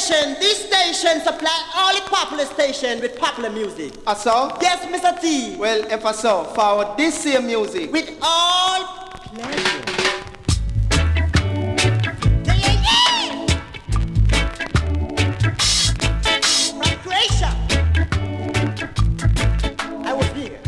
This station supply all the popular station with popular music. I saw? Yes, Mr. T. Well, if I saw, forward this same music. With all pleasure. From Croatia. I was here.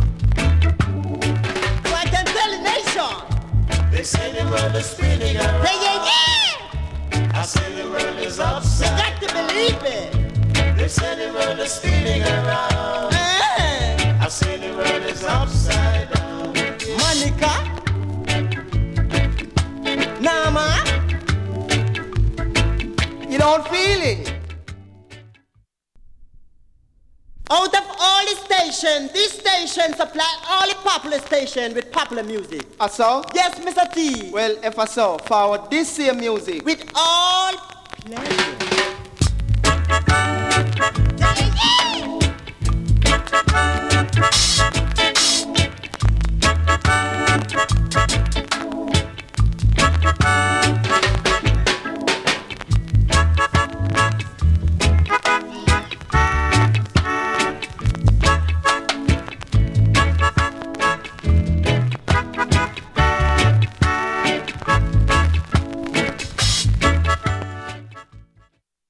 So I can tell the nation. They say the world is spinning around. I say the world is You upside. got to believe it. They say the world is spinning around. I say the world is upside down. Monica. Nama. You don't feel it. Out of all the stations, this station supply all the popular station with popular music. I saw? Yes, Mr. T. Well, if I saw, forward this same music. With all pleasure.